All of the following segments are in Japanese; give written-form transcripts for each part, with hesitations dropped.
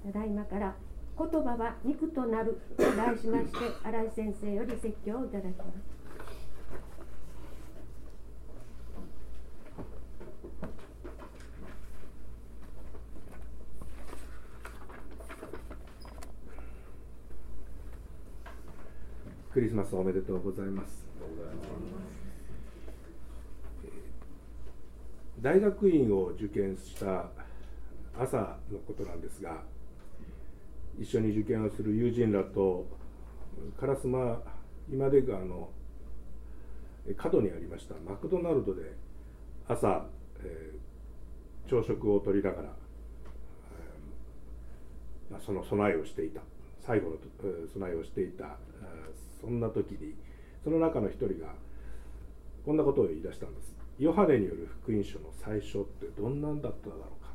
ただいまから言葉は肉となると題しまして、新井先生より説教をいただきます。 クリスマスおめでとうございます。大学院を受験した朝のことなんですが、一緒に受験をする友人らと烏丸今出川の角にありましたマクドナルドで朝、朝食をとりながら、その備えをしていた、最後の備えをしていた、そんな時にその中の一人がこんなことを言い出したんです。ヨハネによる福音書の最初ってどんなんだっただろうか。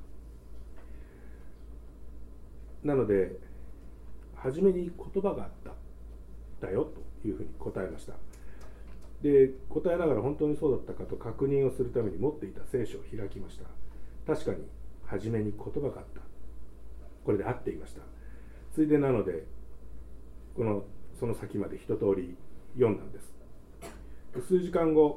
なので初めに言葉があっただよというふうに答えました。で、答えながら本当にそうだったかと確認をするために持っていた聖書を開きました。確かに初めに言葉があった。これで合っていました。ついでなのでその先まで一通り読んだんです。数時間後、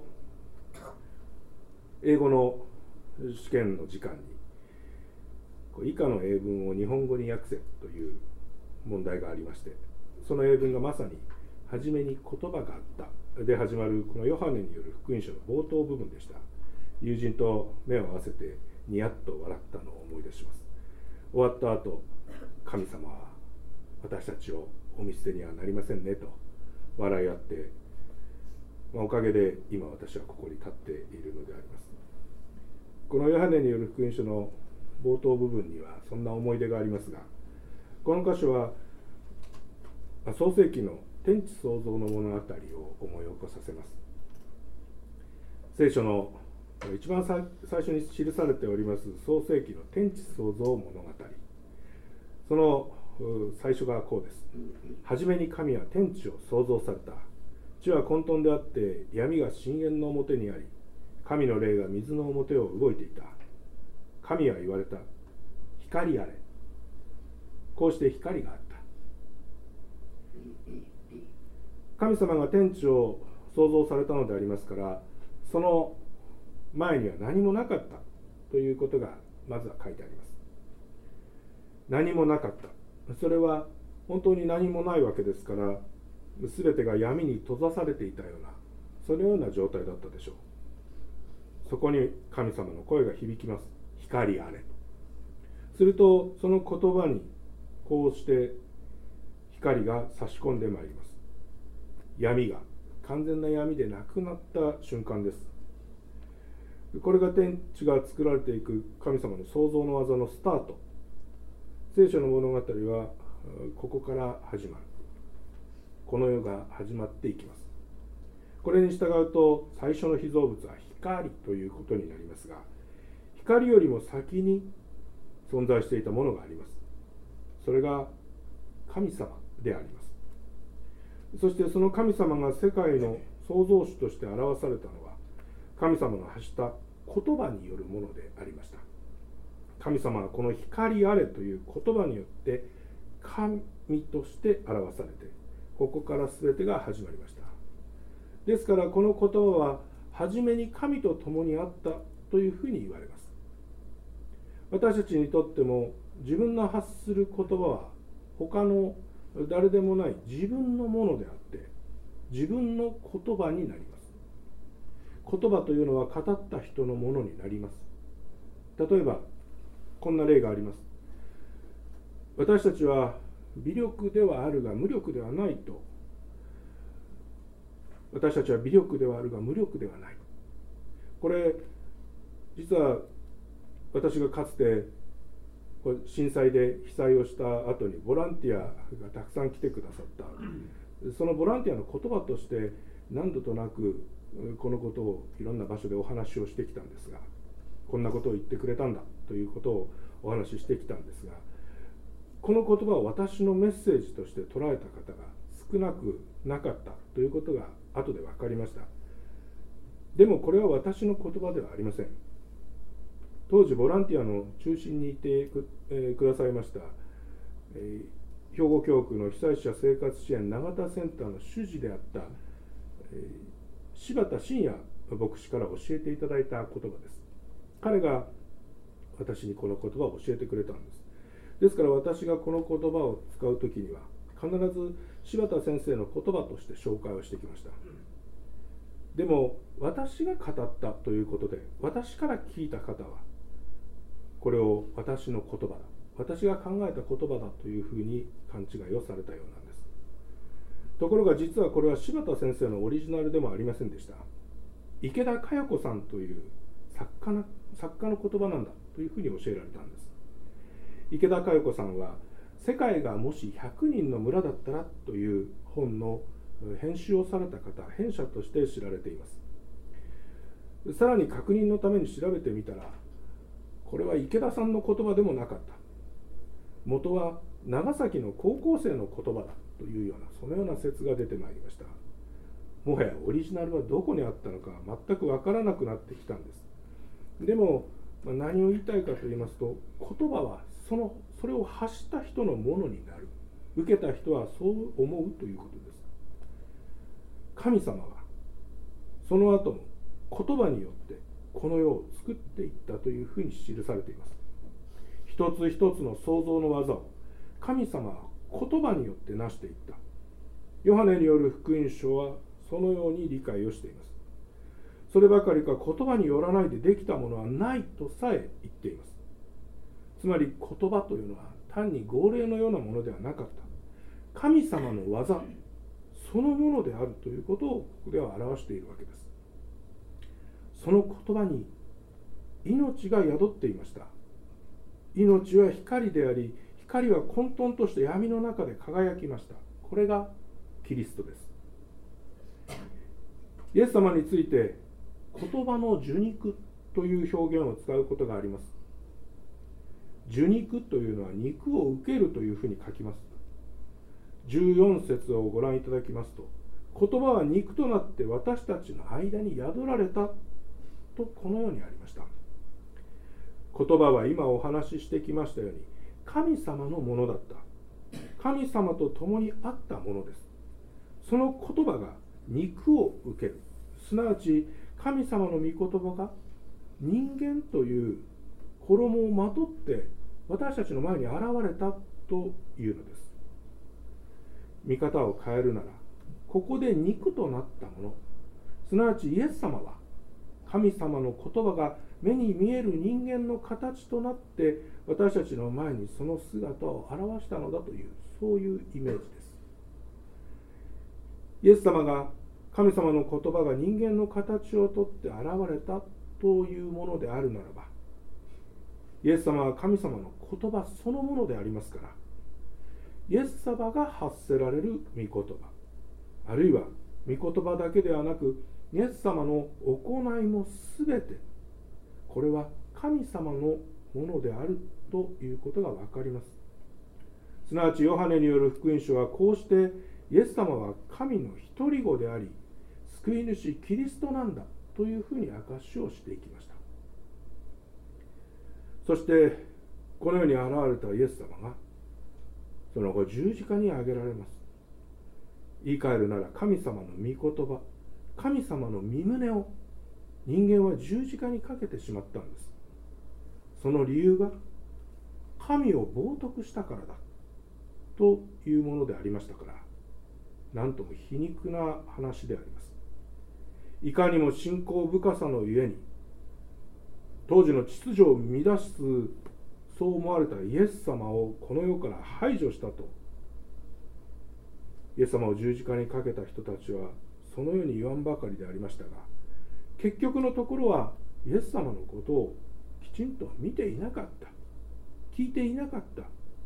英語の試験の時間に以下の英文を日本語に訳せという問題がありまして、その英文がまさに初めに言葉があったで始まるこのヨハネによる福音書の冒頭部分でした。友人と目を合わせてニヤッと笑ったのを思い出します。終わった後、神様は私たちをお見捨てにはなりませんねと笑い合って、おかげで今私はここに立っているのであります。このヨハネによる福音書の冒頭部分にはそんな思い出がありますが、この箇所は創世記の天地創造の物語を思い起こさせます。聖書の一番最初に記されております創世記の天地創造物語、その最初がこうです。はじめに神は天地を創造された。地は混沌であって闇が深淵の表にあり、神の霊が水の表を動いていた。神は言われた。光あれ。こうして光があった。神様が天地を創造されたのでありますから、その前には何もなかったということがまずは書いてあります。何もなかった。それは本当に何もないわけですから、全てが闇に閉ざされていたような、そのような状態だったでしょう。そこに神様の声が響きます。光あれ。するとその言葉にこうして光が差し込んでまいります。闇が完全な闇でなくなった瞬間です。これが天地が作られていく神様の創造の技のスタート。聖書の物語はここから始まる。この世が始まっていきます。これに従うと最初の被造物は光ということになりますが、光よりも先に存在していたものがあります。それが神様であります。そしてその神様が世界の創造主として表されたのは、神様の発した言葉によるものでありました。神様はこの光あれという言葉によって神として表されて、ここから全てが始まりました。ですからこの言葉は初めに神と共にあったというふうに言われます。私たちにとっても自分の発する言葉は他の誰でもない自分のものであって、自分の言葉になります。言葉というのは語った人のものになります。例えばこんな例があります。私たちは微力ではあるが無力ではないと。私たちは微力ではあるが無力ではない。これ実は私がかつて震災で被災をした後にボランティアがたくさん来てくださった。そのボランティアの言葉として何度となくこのことをいろんな場所でお話をしてきたんですが、こんなことを言ってくれたんだということをお話ししてきたんですが、この言葉を私のメッセージとして捉えた方が少なくなかったということが後で分かりました。でもこれは私の言葉ではありません。当時ボランティアの中心にいてくださいました兵庫教区の被災者生活支援永田センターの主事であった、柴田真也牧師から教えていただいた言葉です。彼が私にこの言葉を教えてくれたんです。ですから私がこの言葉を使うときには必ず柴田先生の言葉として紹介をしてきました。でも私が語ったということで、私から聞いた方はこれを私の言葉だ、私が考えた言葉だというふうに勘違いをされたようなんです。ところが実はこれは柴田先生のオリジナルでもありませんでした。池田佳代子さんという作家の言葉なんだというふうに教えられたんです。池田佳代子さんは世界がもし100人の村だったらという本の編集をされた方、編者として知られています。さらに確認のために調べてみたら、これは池田さんの言葉でもなかった。元は長崎の高校生の言葉だというような、そのような説が出てまいりました。もはやオリジナルはどこにあったのか全く分からなくなってきたんです。でも何を言いたいかと言いますと、言葉はそれを発した人のものになる。受けた人はそう思うということです。神様はその後も言葉によってこの世を作っていったというふうに記されています。一つ一つの創造の技を神様は言葉によって成していった。ヨハネによる福音書はそのように理解をしています。そればかりか言葉によらないでできたものはないとさえ言っています。つまり言葉というのは単に号令のようなものではなかった。神様の技そのものであるということをここでは表しているわけです。その言葉に命が宿っていました。命は光であり、光は混沌として闇の中で輝きました。これがキリストです。イエス様について言葉の受肉という表現を使うことがあります。受肉というのは肉を受けるというふうに書きます。14節をご覧いただきますと、言葉は肉となって私たちの間に宿られたとこのようにありました。言葉は今お話ししてきましたように神様のものだった。神様と共にあったものです。その言葉が肉を受ける、すなわち神様の御言葉が人間という衣をまとって私たちの前に現れたというのです。見方を変えるなら、ここで肉となったもの、すなわちイエス様は神様の言葉が目に見える人間の形となって私たちの前にその姿を表したのだという、そういうイメージです。イエス様が神様の言葉が人間の形をとって現れたというものであるならば、イエス様は神様の言葉そのものでありますから、イエス様が発せられる御言葉、あるいは御言葉だけではなくイエス様の行いもすべて、これは神様のものであるということが分かります。すなわちヨハネによる福音書はこうしてイエス様は神の一人子であり救い主キリストなんだというふうに証しをしていきました。そしてこの世に現れたイエス様がその後十字架に上げられます。言い換えるなら神様の御言葉、神様の御胸を人間は十字架にかけてしまったんです。その理由が神を冒涜したからだというものでありましたから、なんとも皮肉な話であります。いかにも信仰深さのゆえに当時の秩序を乱す、そう思われたイエス様をこの世から排除したと、イエス様を十字架にかけた人たちはそのように言わんばかりでありましたが、結局のところはイエス様のことをきちんと見ていなかった、聞いていなかった。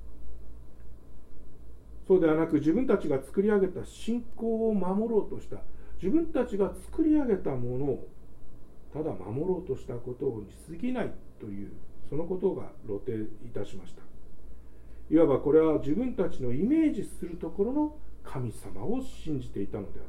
そうではなく、自分たちが作り上げた信仰を守ろうとした、自分たちが作り上げたものをただ守ろうとしたことに過ぎないという、そのことが露呈いたしました。いわばこれは自分たちのイメージするところの神様を信じていたのであって、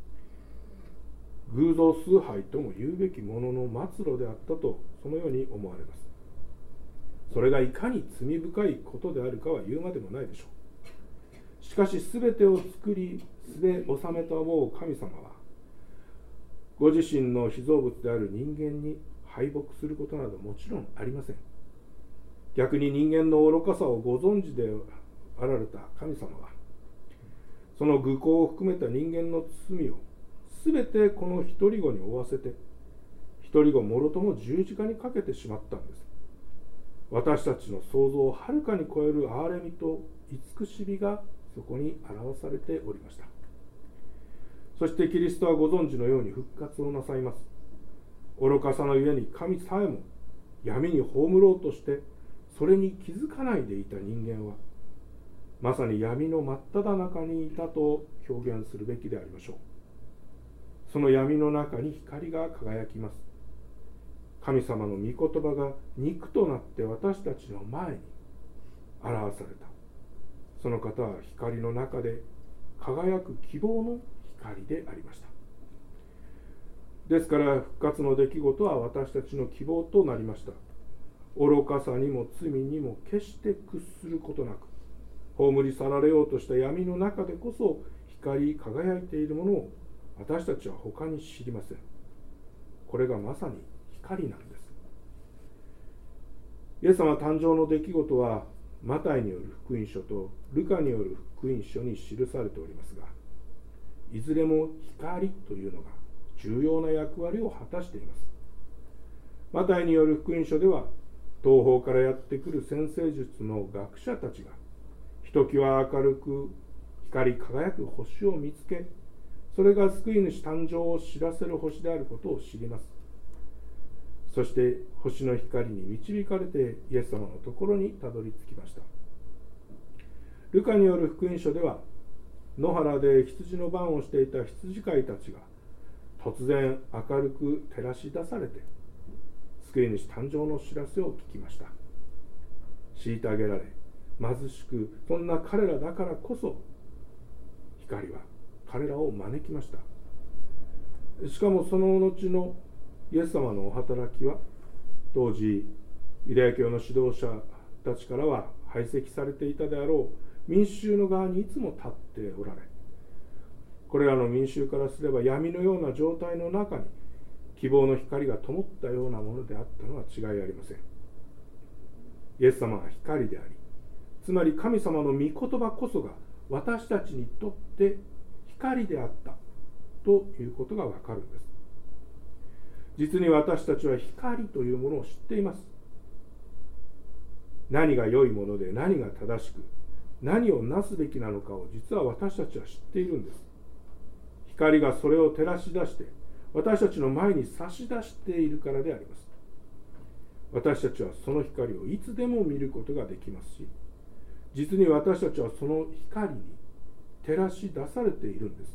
偶像崇拝とも言うべきものの末路であったと、そのように思われます。 それがいかに罪深いことであるかは言うまでもないでしょう。しかし全てを作り素で治めたもう神様は、ご自身の被造物である人間に敗北することなどもちろんありません。逆に人間の愚かさをご存知であられた神様は、その愚行を含めた人間の罪を全てこの一人子に負わせて、一人子もろとも十字架にかけてしまったんです。私たちの想像をはるかに超える憐れみと慈しみがそこに表されておりました。そしてキリストはご存知のように復活をなさいます。愚かさのゆえに神さえも闇に葬ろうとしてそれに気づかないでいた人間は、まさに闇の真っ只中にいたと表現するべきでありましょう。その闇の中に光が輝きます。神様の御言葉が肉となって私たちの前に表された。その方は光の中で輝く希望の光でありました。ですから復活の出来事は私たちの希望となりました。愚かさにも罪にも決して屈することなく、葬り去られようとした闇の中でこそ光り輝いているものを私たちは他に知りません。これがまさに光なんです。イエス様誕生の出来事はマタイによる福音書とルカによる福音書に記されておりますが、いずれも光というのが重要な役割を果たしています。マタイによる福音書では、東方からやってくる占星術の学者たちがひときわ明るく光り輝く星を見つけ、それが救い主誕生を知らせる星であることを知ります。そして星の光に導かれてイエス様のところにたどり着きました。ルカによる福音書では、野原で羊の番をしていた羊飼いたちが突然明るく照らし出されて、救い主誕生の知らせを聞きました。虐げられ貧しく、そんな彼らだからこそ光は彼らを招きました。しかもその後のイエス様のお働きは、当時ユダヤ教の指導者たちからは排斥されていたであろう民衆の側にいつも立っておられ、これらの民衆からすれば闇のような状態の中に希望の光が灯ったようなものであったのは違いありません。イエス様は光であり、つまり神様の御言葉こそが私たちにとって光であったということがわかるんです。実に私たちは光というものを知っています。何が良いもので何が正しく、何をなすべきなのかを実は私たちは知っているんです。光がそれを照らし出して私たちの前に差し出しているからであります。私たちはその光をいつでも見ることができますし、実に私たちはその光に照らし出されているんです。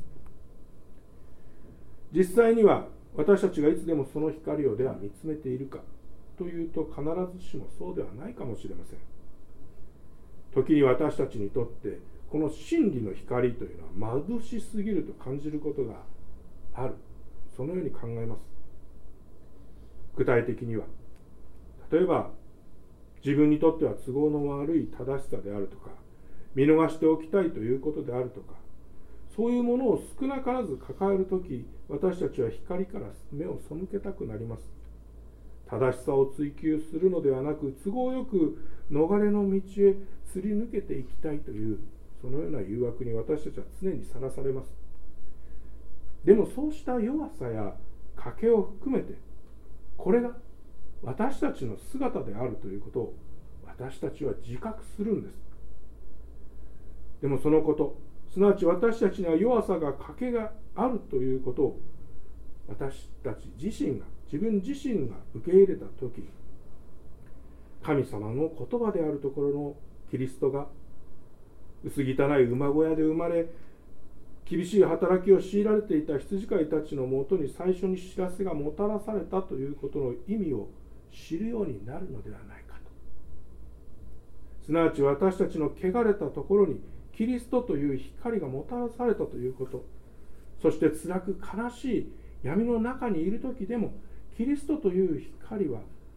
実際には私たちがいつでもその光をでは見つめているかというと、必ずしもそうではないかもしれません。時に私たちにとってこの真理の光というのは眩しすぎると感じることがある、そのように考えます。具体的には、例えば自分にとっては都合の悪い正しさであるとか、見逃しておきたいということであるとか、そういうものを少なからず抱えるとき、私たちは光から目を背けたくなります。正しさを追求するのではなく、都合よく逃れの道へすり抜けていきたいという、そのような誘惑に私たちは常にさらされます。でもそうした弱さや賭けを含めて、これが私たちの姿であるということを私たちは自覚するんです。でもそのこと、すなわち私たちには弱さが賭けがあるということを私たち自身が、自分自身が受け入れたとき、神様の言葉であるところのキリストが薄汚い馬小屋で生まれ、厳しい働きを強いられていた羊飼いたちのもとに最初に知らせがもたらされたということの意味を知るようになるのではないかと。すなわち私たちの汚れたところにキリストという光がもたらされたということ、そして辛く悲しい闇の中にいる時でもキリストという光は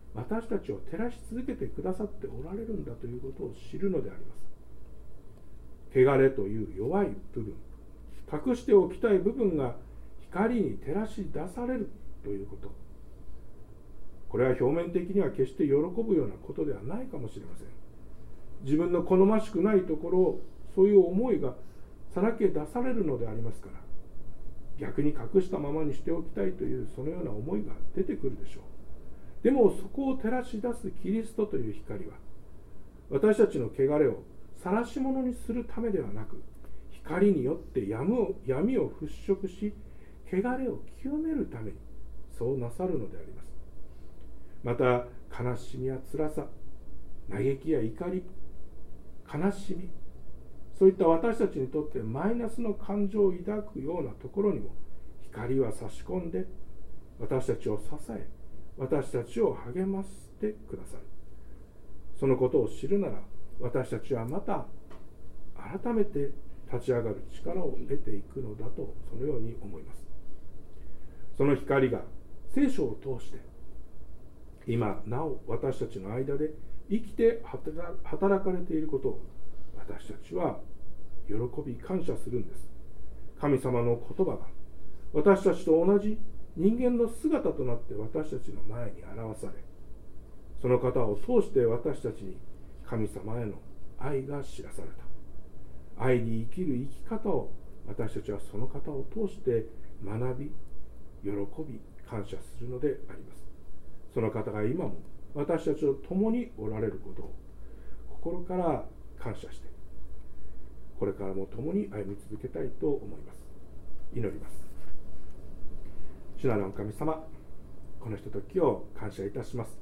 私たちを照らし続けてくださっておられるんだということを知るのであります。汚れという弱い部分、隠しておきたい部分が光に照らし出されるということ、これは表面的には決して喜ぶようなことではないかもしれません。自分の好ましくないところを、そういう思いがさらけ出されるのでありますから、逆に隠したままにしておきたいというそのような思いが出てくるでしょう。でもそこを照らし出すキリストという光は、私たちの汚れを晒し者にするためではなく、光によって闇を払拭し、汚れを清めるためにそうなさるのであります。また悲しみや辛さ、嘆きや怒り、悲しみ、そういった私たちにとってマイナスの感情を抱くようなところにも光は差し込んで、私たちを支え、私たちを励ましてくださる。そのことを知るなら、私たちはまた改めて立ち上がる力を得ていくのだと、そのように思います。その光が聖書を通して今なお私たちの間で生きて働かれていることを、私たちは喜び感謝するんです。神様の言葉が私たちと同じ人間の姿となって私たちの前に表され、その方を通して私たちに神様への愛が知らされた。愛に生きる生き方を私たちはその方を通して学び、喜び感謝するのであります。その方が今も私たちと共におられることを心から感謝して、これからも共に歩み続けたいと思います。祈ります。主なるお神様、このひとときを感謝いたします。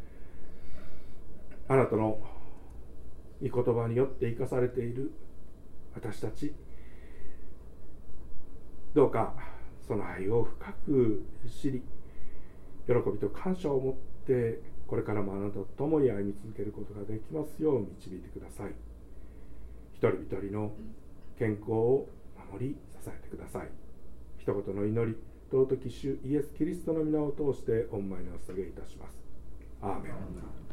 あなたの御言葉によって生かされている私たち、どうかその愛を深く知り、喜びと感謝を持ってこれからもあなたと共に歩み続けることができますよう導いてください。一人一人の健康を守り支えてください。一言の祈り、尊き主イエス・キリストの皆を通して御前にお捧げいたします。アーメン。